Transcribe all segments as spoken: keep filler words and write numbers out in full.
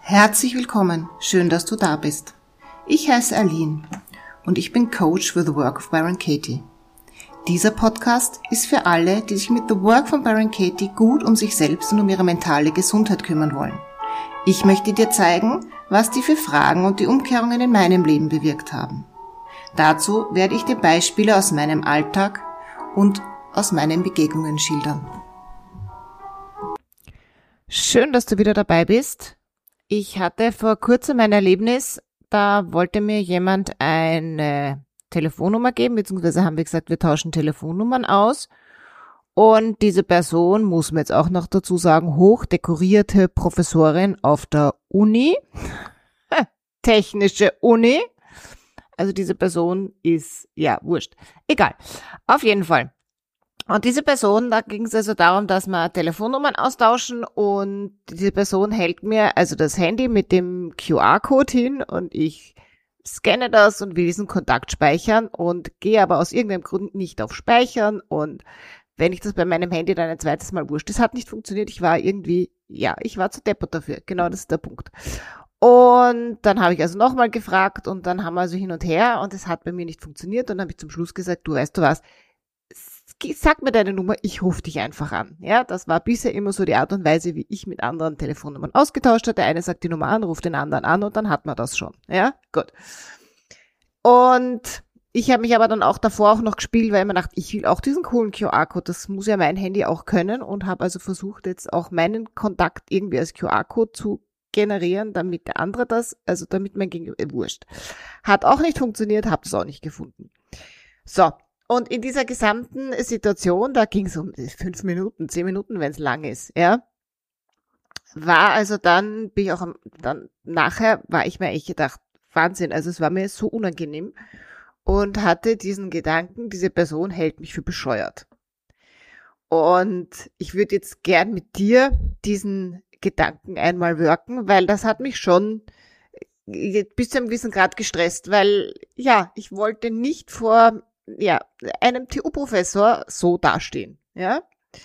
Herzlich willkommen, schön, dass du da bist. Ich heiße Aline und ich bin Coach für The Work of Byron Katie. Dieser Podcast ist für alle, die sich mit The Work von Byron Katie gut um sich selbst und um ihre mentale Gesundheit kümmern wollen. Ich möchte dir zeigen, was die vier Fragen und die Umkehrungen in meinem Leben bewirkt haben. Dazu werde ich dir Beispiele aus meinem Alltag und aus meinen Begegnungen schildern. Schön, dass du wieder dabei bist. Ich hatte vor kurzem ein Erlebnis, da wollte mir jemand eine Telefonnummer geben, beziehungsweise haben wir gesagt, wir tauschen Telefonnummern aus. Und diese Person, muss man jetzt auch noch dazu sagen, hochdekorierte Professorin auf der Uni, technische Uni. Also diese Person ist, ja, wurscht. Egal. Auf jeden Fall. Und diese Person, da ging es also darum, dass wir Telefonnummern austauschen und diese Person hält mir also das Handy mit dem Q R-Code hin und ich scanne das und will diesen Kontakt speichern und gehe aber aus irgendeinem Grund nicht auf Speichern und wenn ich das bei meinem Handy dann ein zweites Mal wurscht, das hat nicht funktioniert, ich war irgendwie, ja, ich war zu deppert dafür, genau das ist der Punkt. Und dann habe ich also nochmal gefragt und dann haben wir also hin und her und es hat bei mir nicht funktioniert und dann habe ich zum Schluss gesagt, du weißt du was, sag mir deine Nummer, ich rufe dich einfach an. Ja, das war bisher immer so die Art und Weise, wie ich mit anderen Telefonnummern ausgetauscht hatte. Der eine sagt die Nummer an, ruft den anderen an und dann hat man das schon. Ja, gut. Und ich habe mich aber dann auch davor auch noch gespielt, weil ich mir dachte, ich will auch diesen coolen Q R-Code, das muss ja mein Handy auch können und habe also versucht, jetzt auch meinen Kontakt irgendwie als Q R-Code zu generieren, damit der andere das, also damit mein Gegenüber, äh, wurscht. Hat auch nicht funktioniert, habe das auch nicht gefunden. So. Und in dieser gesamten Situation, da ging es um fünf Minuten, zehn Minuten, wenn es lang ist, ja, war also dann, bin ich auch am, dann nachher, war ich mir echt gedacht, Wahnsinn, also es war mir so unangenehm und hatte diesen Gedanken, diese Person hält mich für bescheuert. Und ich würde jetzt gern mit dir diesen Gedanken einmal worken, weil das hat mich schon bis zu einem gewissen Grad gestresst, weil, ja, ich wollte nicht vor ja, einem T U-Professor so dastehen, ja.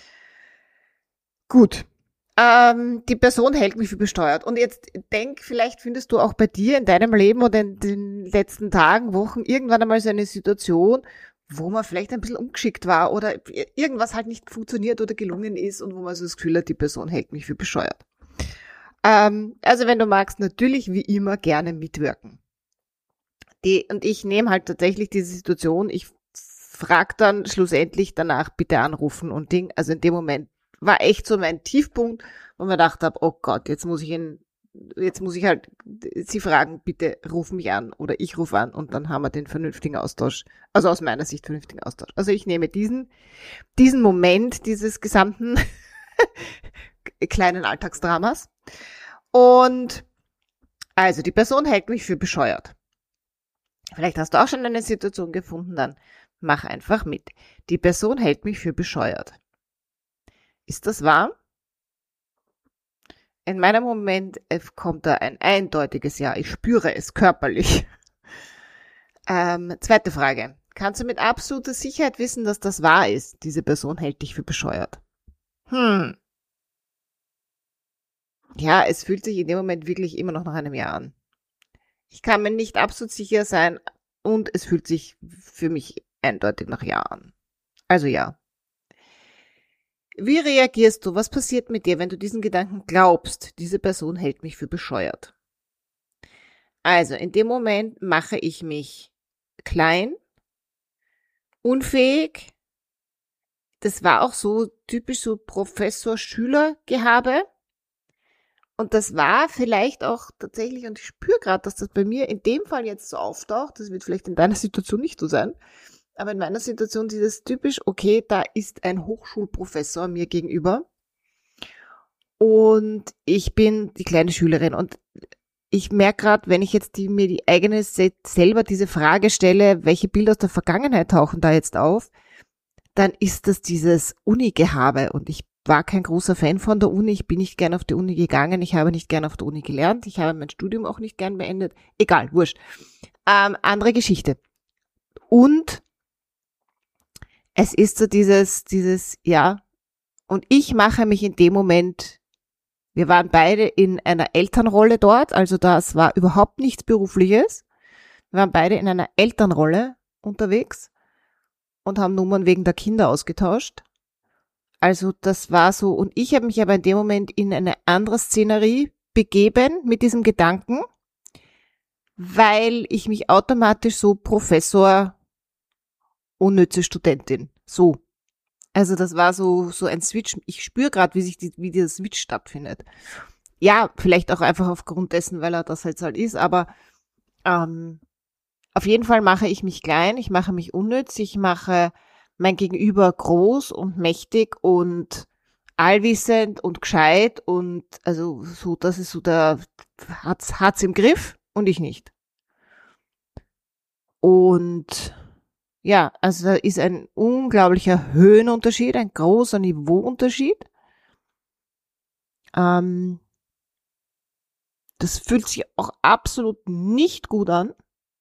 Gut. Ähm, die Person hält mich für besteuert. Und jetzt denk, vielleicht findest du auch bei dir in deinem Leben oder in den letzten Tagen, Wochen irgendwann einmal so eine Situation, wo man vielleicht ein bisschen ungeschickt war oder irgendwas halt nicht funktioniert oder gelungen ist und wo man so das Gefühl hat, die Person hält mich für bescheuert. Ähm, also wenn du magst, natürlich wie immer gerne mitwirken. Die, und ich nehme halt tatsächlich diese Situation, ich frage dann schlussendlich danach, bitte anrufen und Ding. Also in dem Moment war echt so mein Tiefpunkt, wo man gedacht habe, oh Gott, jetzt muss ich ihn, jetzt muss ich halt sie fragen, bitte ruf mich an oder ich rufe an und dann haben wir den vernünftigen Austausch, also aus meiner Sicht vernünftigen Austausch. Also ich nehme diesen, diesen Moment dieses gesamten kleinen Alltagsdramas und also die Person hält mich für bescheuert. Vielleicht hast du auch schon eine Situation gefunden, dann mach einfach mit. Die Person hält mich für bescheuert. Ist das wahr? In meinem Moment kommt da ein eindeutiges Ja. Ich spüre es körperlich. Ähm, zweite Frage. Kannst du mit absoluter Sicherheit wissen, dass das wahr ist? Diese Person hält dich für bescheuert. Hm. Ja, es fühlt sich in dem Moment wirklich immer noch nach einem Ja an. Ich kann mir nicht absolut sicher sein und es fühlt sich für mich eindeutig nach Ja an. Also ja. Wie reagierst du? Was passiert mit dir, wenn du diesen Gedanken glaubst, diese Person hält mich für bescheuert? Also in dem Moment mache ich mich klein, unfähig. Das war auch so typisch so Professor-Schüler-Gehabe. Und das war vielleicht auch tatsächlich, und ich spüre gerade, dass das bei mir in dem Fall jetzt so auftaucht, das wird vielleicht in deiner Situation nicht so sein, aber in meiner Situation ist es typisch, okay, da ist ein Hochschulprofessor mir gegenüber und ich bin die kleine Schülerin und ich merke gerade, wenn ich jetzt die, mir die eigene selber diese Frage stelle, welche Bilder aus der Vergangenheit tauchen da jetzt auf, dann ist das dieses Uni-Gehabe und ich war kein großer Fan von der Uni, ich bin nicht gern auf die Uni gegangen, ich habe nicht gern auf der Uni gelernt, ich habe mein Studium auch nicht gern beendet, egal, wurscht. Ähm, andere Geschichte. Und es ist so dieses, dieses, ja, und ich mache mich in dem Moment Wir waren beide in einer Elternrolle dort, also das war überhaupt nichts Berufliches. Wir waren beide in einer Elternrolle unterwegs und haben Nummern wegen der Kinder ausgetauscht. Also das war so, und ich habe mich aber in dem Moment in eine andere Szenerie begeben mit diesem Gedanken, weil ich mich automatisch so Professor, unnütze Studentin, so. Also das war so so ein Switch. Ich spüre gerade, wie sich die, wie dieser Switch stattfindet. Ja, vielleicht auch einfach aufgrund dessen, weil er das jetzt halt ist, aber ähm, auf jeden Fall mache ich mich klein, ich mache mich unnütz, ich mache mein Gegenüber groß und mächtig und allwissend und gescheit und also so, das ist so der, hat's, hat's im Griff und ich nicht. Und ja, also da ist ein unglaublicher Höhenunterschied, ein großer Niveauunterschied. Ähm, das fühlt sich auch absolut nicht gut an,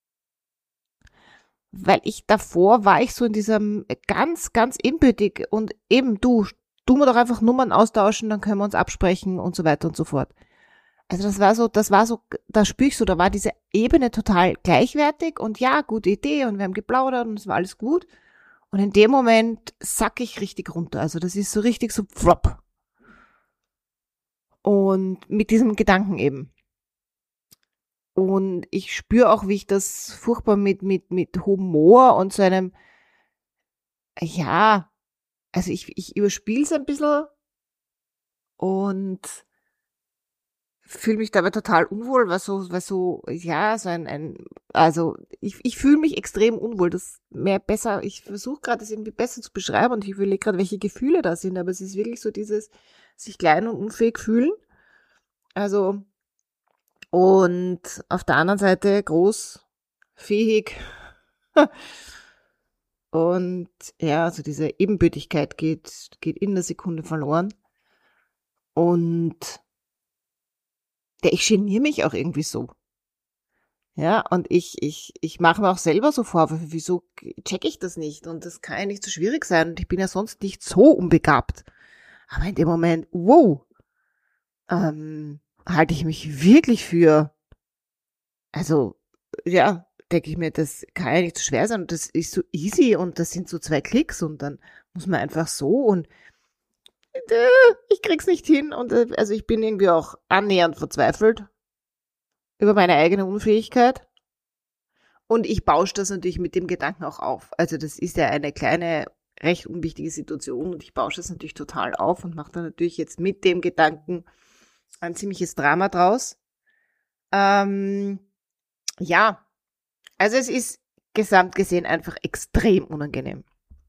weil ich davor war ich so in diesem ganz, ganz ebenbürtig und eben du, du mir doch einfach Nummern austauschen, dann können wir uns absprechen und so weiter und so fort. Also das war so, das war so, da spür ich so, da war diese Ebene total gleichwertig und ja, gute Idee und wir haben geplaudert und es war alles gut. Und in dem Moment sack ich richtig runter. Also das ist so richtig so flop. Und mit diesem Gedanken eben. Und ich spüre auch, wie ich das furchtbar mit, mit, mit Humor und so einem, ja, also ich, ich überspiele es ein bisschen und fühle mich dabei total unwohl, weil so, weil so, ja, so ein, ein also ich, ich fühle mich extrem unwohl. Das mehr besser, ich versuche gerade das irgendwie besser zu beschreiben und ich überlege gerade, welche Gefühle da sind, aber es ist wirklich so dieses sich klein und unfähig fühlen. Also, und auf der anderen Seite groß, fähig. Und ja, also diese Ebenbürtigkeit geht, geht in der Sekunde verloren. Und ja, ich geniere mich auch irgendwie so. Ja, und ich, ich, ich mache mir auch selber so Vorwürfe, wieso checke ich das nicht? Und das kann ja nicht so schwierig sein. Und ich bin ja sonst nicht so unbegabt. Aber in dem Moment, wow, ähm, halte ich mich wirklich für, also, ja, denke ich mir, das kann ja nicht so schwer sein und das ist so easy und das sind so zwei Klicks und dann muss man einfach so und äh, ich krieg's nicht hin und äh, also ich bin irgendwie auch annähernd verzweifelt über meine eigene Unfähigkeit und ich bausche das natürlich mit dem Gedanken auch auf. Also das ist ja eine kleine, recht unwichtige Situation und ich bausche das natürlich total auf und mache da natürlich jetzt mit dem Gedanken ein ziemliches Drama draus. Ähm, ja, also es ist gesamt gesehen einfach extrem unangenehm.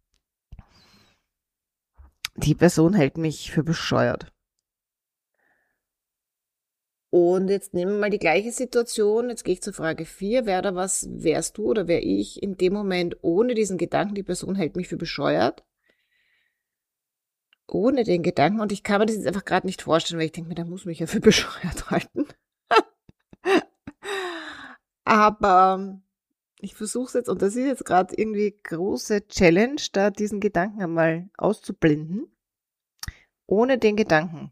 Die Person hält mich für bescheuert. Und jetzt nehmen wir mal die gleiche Situation. Jetzt gehe ich zur Frage vier. Wer da was wärst du oder wär ich in dem Moment ohne diesen Gedanken, die Person hält mich für bescheuert? Ohne den Gedanken. Und ich kann mir das jetzt einfach gerade nicht vorstellen, weil ich denke mir, der muss mich ja für bescheuert halten. Aber ich versuche es jetzt, und das ist jetzt gerade irgendwie große Challenge, da diesen Gedanken einmal auszublenden. Ohne den Gedanken.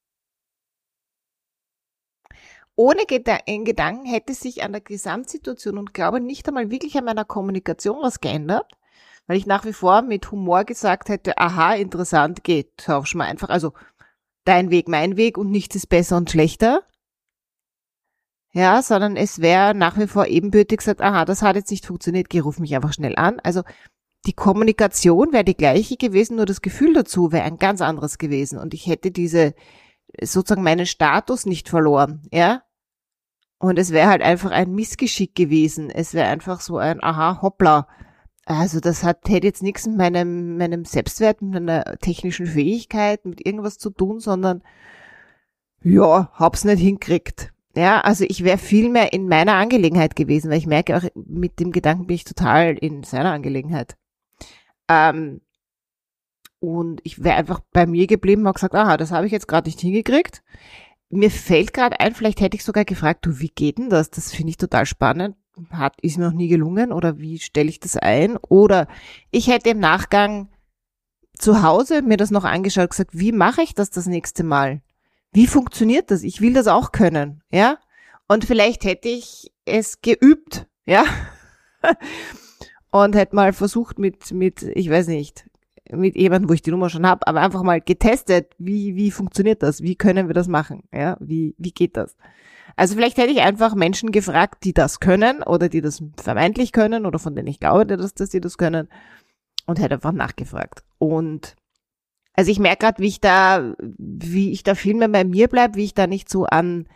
Ohne den Gedanken hätte sich an der Gesamtsituation und glaube nicht einmal wirklich an meiner Kommunikation was geändert, weil ich nach wie vor mit Humor gesagt hätte, aha, interessant, geht, tauschen wir einfach, also dein Weg, mein Weg und nichts ist besser und schlechter. Ja, sondern es wäre nach wie vor ebenbürtig gesagt, aha, das hat jetzt nicht funktioniert, geh, ruf mich einfach schnell an. Also die Kommunikation wäre die gleiche gewesen, nur das Gefühl dazu wäre ein ganz anderes gewesen und ich hätte diese, sozusagen meinen Status nicht verloren, ja. Und es wäre halt einfach ein Missgeschick gewesen. Es wäre einfach so ein, aha, hoppla. Also das hat, hätte jetzt nichts mit meinem, meinem Selbstwert, mit meiner technischen Fähigkeit, mit irgendwas zu tun, sondern ja, hab's nicht hinkriegt. Ja, also ich wäre viel mehr in meiner Angelegenheit gewesen, weil ich merke auch, mit dem Gedanken bin ich total in seiner Angelegenheit. Ähm, und ich wäre einfach bei mir geblieben und gesagt, aha, das habe ich jetzt gerade nicht hingekriegt. Mir fällt gerade ein, vielleicht hätte ich sogar gefragt, du, wie geht denn das? Das finde ich total spannend. Hat, ist mir noch nie gelungen oder wie stelle ich das ein? Oder ich hätte im Nachgang zu Hause mir das noch angeschaut und gesagt, wie mache ich das das nächste Mal? wie funktioniert das? Ich will das auch können, ja? Und vielleicht hätte ich es geübt, ja? Und hätte mal versucht mit, mit, ich weiß nicht, mit jemandem, wo ich die Nummer schon habe, aber einfach mal getestet, wie, wie funktioniert das? Wie können wir das machen? Ja, wie, wie geht das? Also vielleicht hätte ich einfach Menschen gefragt, die das können oder die das vermeintlich können oder von denen ich glaube, dass, dass sie das können und hätte einfach nachgefragt. Und also ich merke gerade, wie ich da, wie ich da viel mehr bei mir bleibe, wie ich da nicht so an,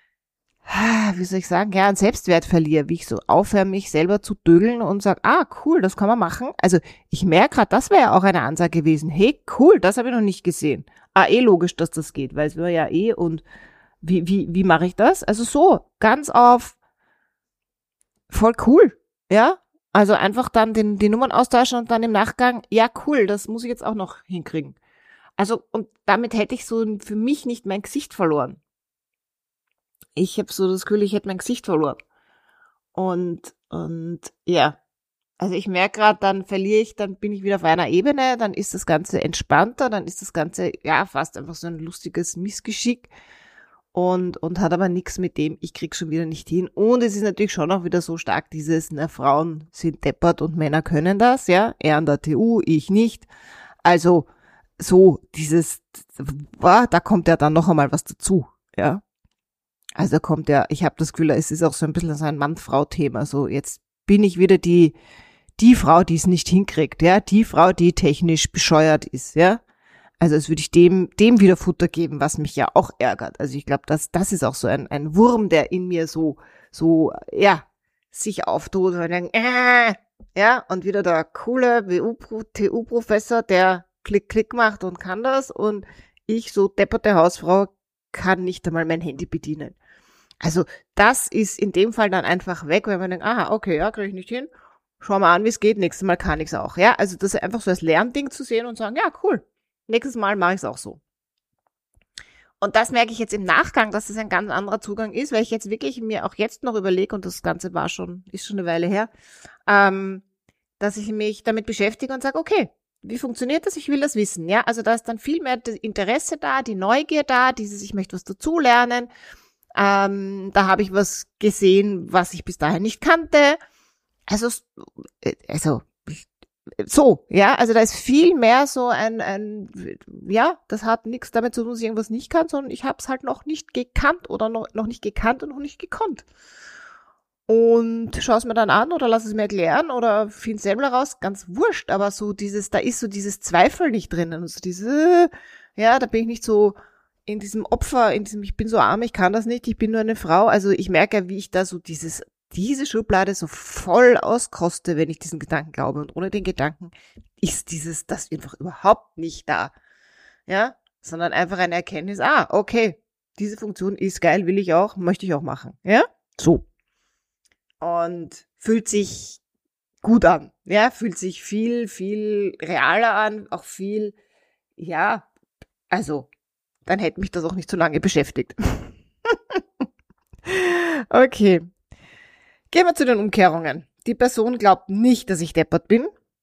wie soll ich sagen, ja, an Selbstwert verliere, wie ich so aufhöre, mich selber zu dödeln und sage, ah, cool, das kann man machen. Also ich merke gerade, das wäre ja auch eine Ansage gewesen. Hey, cool, das habe ich noch nicht gesehen. Ah, eh logisch, dass das geht, weil es war ja eh und wie, wie, wie mache ich das? Also so, ganz auf voll cool, ja? Also einfach dann den, die Nummern austauschen und dann im Nachgang, ja cool, das muss ich jetzt auch noch hinkriegen. Also und damit hätte ich so für mich nicht mein Gesicht verloren. Ich habe so das Gefühl, ich hätte mein Gesicht verloren. Und, und ja, also ich merke gerade, dann verliere ich, dann bin ich wieder auf einer Ebene, dann ist das Ganze entspannter, dann ist das Ganze, ja, fast einfach so ein lustiges Missgeschick und, und hat aber nichts mit dem, ich krieg schon wieder nicht hin. Und es ist natürlich schon auch wieder so stark dieses, na, Frauen sind deppert und Männer können das, ja, er an der T U, ich nicht. Also so dieses, da kommt ja dann noch einmal was dazu, ja. Also kommt ja, ich habe das Gefühl, es ist auch so ein bisschen so ein Mann-Frau-Thema. So, jetzt bin ich wieder die, die Frau, die es nicht hinkriegt, ja, die Frau, die technisch bescheuert ist, ja. Also es würde ich dem, dem wieder Futter geben, was mich ja auch ärgert. Also ich glaube, das, das ist auch so ein, ein Wurm, der in mir so, so, ja, sich auftut und dann, äh, ja, und wieder der coole T U-Professor, der Klick, Klick macht und kann das und ich, so depperte Hausfrau, kann nicht einmal mein Handy bedienen. Also das ist in dem Fall dann einfach weg, wenn man denkt, aha, okay, ja, kriege ich nicht hin, schau mal an, wie es geht, nächstes Mal kann ich es auch, ja, also das einfach so als Lernding zu sehen und sagen, ja, cool, nächstes Mal mache ich es auch so. Und das merke ich jetzt im Nachgang, dass das ein ganz anderer Zugang ist, weil ich jetzt wirklich mir auch jetzt noch überlege, und das Ganze war schon, ist schon eine Weile her, ähm, dass ich mich damit beschäftige und sage, okay, wie funktioniert das? Ich will das wissen, ja. Also da ist dann viel mehr das Interesse da, die Neugier da, dieses, ich möchte was dazulernen. Ähm, da habe ich was gesehen, was ich bis dahin nicht kannte. Also, also so, ja. Also da ist viel mehr so ein, ein ja, das hat nichts damit zu tun, dass ich irgendwas nicht kann, sondern ich habe es halt noch nicht gekannt oder noch, noch nicht gekannt und noch nicht gekonnt. Und schaue es mir dann an oder lass es mir erklären oder finde es selber raus, ganz wurscht, aber so dieses, da ist so dieses Zweifel nicht drinnen und so diese, ja, da bin ich nicht so in diesem Opfer, in diesem, ich bin so arm, ich kann das nicht, ich bin nur eine Frau, also ich merke ja, wie ich da so dieses, diese Schublade so voll auskoste, wenn ich diesen Gedanken glaube und ohne den Gedanken ist dieses, das einfach überhaupt nicht da, ja, sondern einfach eine Erkenntnis, ah, okay, diese Funktion ist geil, will ich auch, möchte ich auch machen, ja, so. Und fühlt sich gut an, ja, fühlt sich viel, viel realer an, auch viel, ja, also, dann hätte mich das auch nicht so lange beschäftigt. Okay. Gehen wir zu den Umkehrungen. Die Person glaubt nicht, dass ich deppert bin.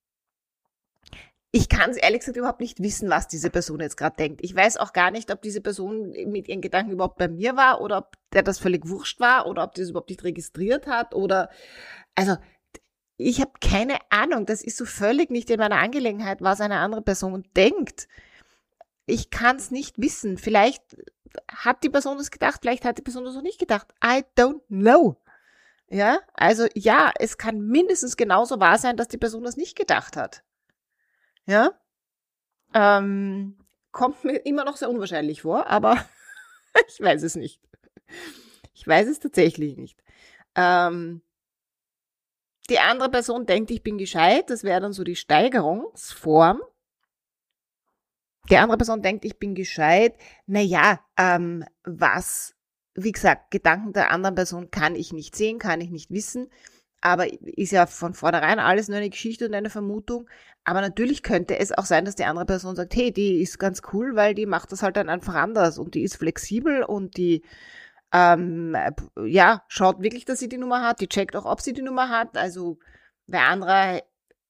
Ich kann es ehrlich gesagt überhaupt nicht wissen, was diese Person jetzt gerade denkt. Ich weiß auch gar nicht, ob diese Person mit ihren Gedanken überhaupt bei mir war oder ob der das völlig wurscht war oder ob die das überhaupt nicht registriert hat oder, also, ich habe keine Ahnung. Das ist so völlig nicht in meiner Angelegenheit, was eine andere Person denkt. Ich kann es nicht wissen. Vielleicht hat die Person das gedacht, vielleicht hat die Person das auch nicht gedacht. I don't know. Ja, also ja, es kann mindestens genauso wahr sein, dass die Person das nicht gedacht hat. Ja, ähm, kommt mir immer noch sehr unwahrscheinlich vor, aber ich weiß es nicht. Ich weiß es tatsächlich nicht. Ähm, die andere Person denkt, ich bin gescheit, das wäre dann so die Steigerungsform. Die andere Person denkt, ich bin gescheit, naja, ähm, was, wie gesagt, Gedanken der anderen Person kann ich nicht sehen, kann ich nicht wissen, aber ist ja von vornherein alles nur eine Geschichte und eine Vermutung. Aber natürlich könnte es auch sein, dass die andere Person sagt, hey, die ist ganz cool, weil die macht das halt dann einfach anders und die ist flexibel und die, ähm, ja, schaut wirklich, dass sie die Nummer hat, die checkt auch, ob sie die Nummer hat. Also bei anderer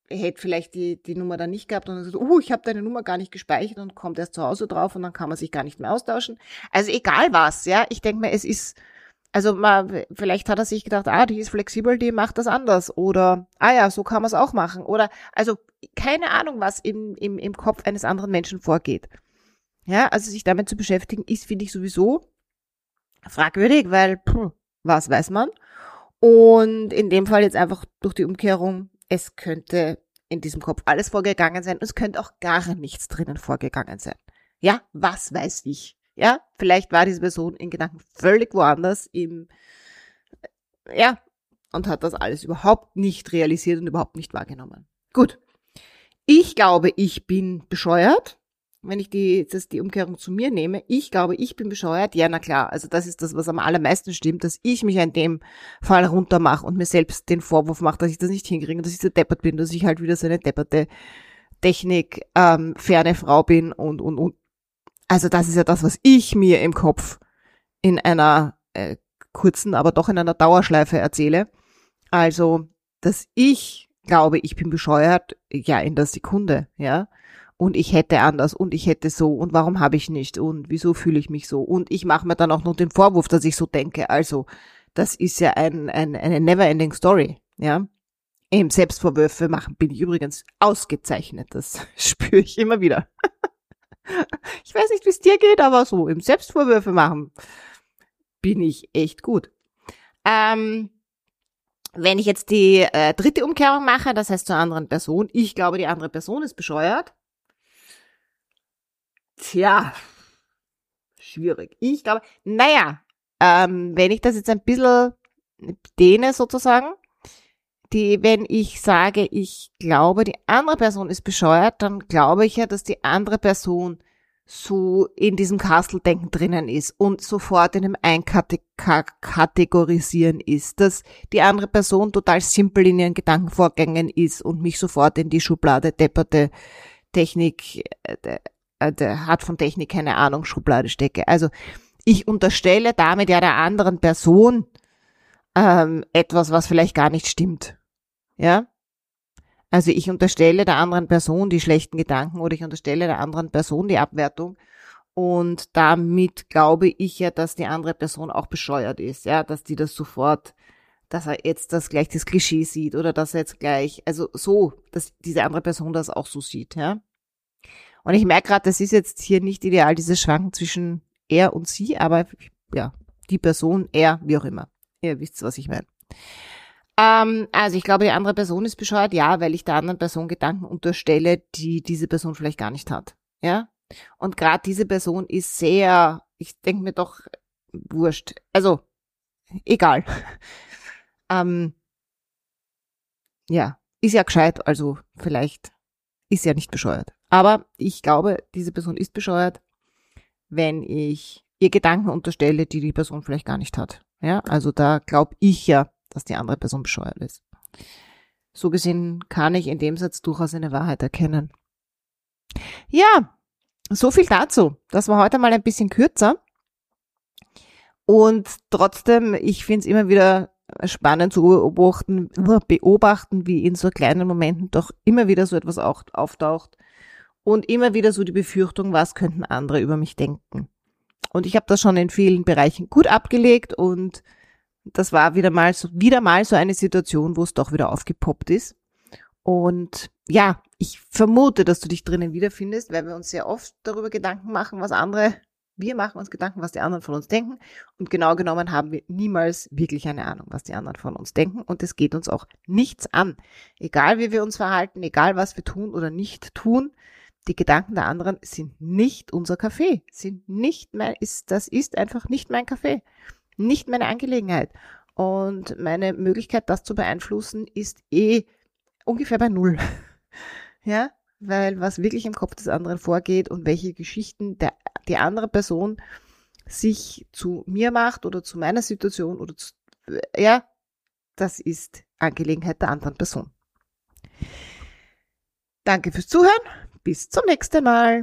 hätte vielleicht die, die Nummer dann nicht gehabt und dann so, oh, ich habe deine Nummer gar nicht gespeichert und kommt erst zu Hause drauf und dann kann man sich gar nicht mehr austauschen. Also egal was, ja, ich denke mir, es ist, also mal, vielleicht hat er sich gedacht, ah, die ist flexibel, die macht das anders oder, ah ja, so kann man es auch machen oder, also keine Ahnung, was im, im, im Kopf eines anderen Menschen vorgeht. Ja, also sich damit zu beschäftigen, ist, finde ich, sowieso fragwürdig, weil, pff, was weiß man? Und in dem Fall jetzt einfach durch die Umkehrung, es könnte in diesem Kopf alles vorgegangen sein und es könnte auch gar nichts drinnen vorgegangen sein. Ja, was weiß ich? Ja, vielleicht war diese Person in Gedanken völlig woanders im, ja, und hat das alles überhaupt nicht realisiert und überhaupt nicht wahrgenommen. Gut. Ich glaube, ich bin bescheuert. Wenn ich die, das, die Umkehrung zu mir nehme, ich glaube, ich bin bescheuert, ja, na klar, also das ist das, was am allermeisten stimmt, dass ich mich in dem Fall runtermache und mir selbst den Vorwurf mache, dass ich das nicht hinkriege, dass ich so deppert bin, dass ich halt wieder so eine depperte Technik, ähm, ferne Frau bin und, und, und. Also das ist ja das, was ich mir im Kopf in einer äh, kurzen, aber doch in einer Dauerschleife erzähle. Also, dass ich glaube, ich bin bescheuert, ja, in der Sekunde, ja. Und ich hätte anders und ich hätte so und warum habe ich nicht und wieso fühle ich mich so und ich mache mir dann auch noch den Vorwurf, dass ich so denke. Also das ist ja ein, ein, eine never-ending Story, ja. Im Selbstvorwürfe machen bin ich übrigens ausgezeichnet, das spüre ich immer wieder. Ich weiß nicht, wie es dir geht, aber so im Selbstvorwürfe machen bin ich echt gut. Ähm, wenn ich jetzt die äh, dritte Umkehrung mache, das heißt zur anderen Person, ich glaube, die andere Person ist bescheuert. Tja, schwierig. Ich glaube, naja, ähm, wenn ich das jetzt ein bisschen dehne sozusagen, die, wenn ich sage, ich glaube, die andere Person ist bescheuert, dann glaube ich ja, dass die andere Person so in diesem Kasteldenken drinnen ist und sofort in dem Einkategorisieren ist, dass die andere Person total simpel in ihren Gedankenvorgängen ist und mich sofort in die Schublade depperte Technik, äh, der hat von Technik keine Ahnung, Schublade stecke. Also ich unterstelle damit ja der anderen Person ähm, etwas, was vielleicht gar nicht stimmt. Ja? Also ich unterstelle der anderen Person die schlechten Gedanken oder ich unterstelle der anderen Person die Abwertung und damit glaube ich ja, dass die andere Person auch bescheuert ist, ja, dass die das sofort, dass er jetzt das gleich das Klischee sieht oder dass er jetzt gleich, also so, dass diese andere Person das auch so sieht, ja. Und ich merke gerade, das ist jetzt hier nicht ideal, dieses Schwanken zwischen er und sie, aber ja, die Person, er, wie auch immer. Ihr wisst, was ich meine. Ähm, also ich glaube, die andere Person ist bescheuert, ja, weil ich der anderen Person Gedanken unterstelle, die diese Person vielleicht gar nicht hat. Ja. Und gerade diese Person ist sehr, ich denke mir doch, wurscht. Also, egal. ähm, ja, ist ja gescheit, also vielleicht ist ja nicht bescheuert. Aber ich glaube, diese Person ist bescheuert, wenn ich ihr Gedanken unterstelle, die die Person vielleicht gar nicht hat. Ja, also da glaube ich ja, dass die andere Person bescheuert ist. So gesehen kann ich in dem Satz durchaus eine Wahrheit erkennen. Ja, so viel dazu. Das war heute mal ein bisschen kürzer. Und trotzdem, ich finde es immer wieder spannend zu beobachten, beobachten, wie in so kleinen Momenten doch immer wieder so etwas auch auftaucht und immer wieder so die Befürchtung, was könnten andere über mich denken. Und ich habe das schon in vielen Bereichen gut abgelegt und das war wieder mal so, wieder mal so eine Situation, wo es doch wieder aufgepoppt ist. Und ja, ich vermute, dass du dich drinnen wiederfindest, weil wir uns sehr oft darüber Gedanken machen, was andere, wir machen uns Gedanken, was die anderen von uns denken. Und genau genommen haben wir niemals wirklich eine Ahnung, was die anderen von uns denken. Und es geht uns auch nichts an. Egal wie wir uns verhalten, egal was wir tun oder nicht tun, die Gedanken der anderen sind nicht unser Kaffee, sind nicht mein, ist, das ist einfach nicht mein Kaffee, nicht meine Angelegenheit. Und meine Möglichkeit, das zu beeinflussen, ist eh ungefähr bei null. Ja, weil was wirklich im Kopf des anderen vorgeht und welche Geschichten der, die andere Person sich zu mir macht oder zu meiner Situation oder zu, ja, das ist Angelegenheit der anderen Person. Danke fürs Zuhören. Bis zum nächsten Mal.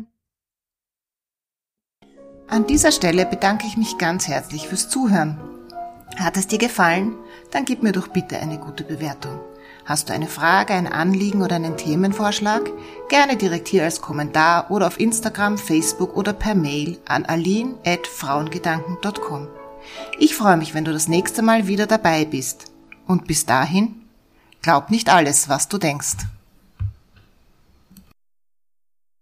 An dieser Stelle bedanke ich mich ganz herzlich fürs Zuhören. Hat es dir gefallen? Dann gib mir doch bitte eine gute Bewertung. Hast du eine Frage, ein Anliegen oder einen Themenvorschlag? Gerne direkt hier als Kommentar oder auf Instagram, Facebook oder per Mail an aline at frauengedanken punkt com. Ich freue mich, wenn du das nächste Mal wieder dabei bist. Und bis dahin, glaub nicht alles, was du denkst.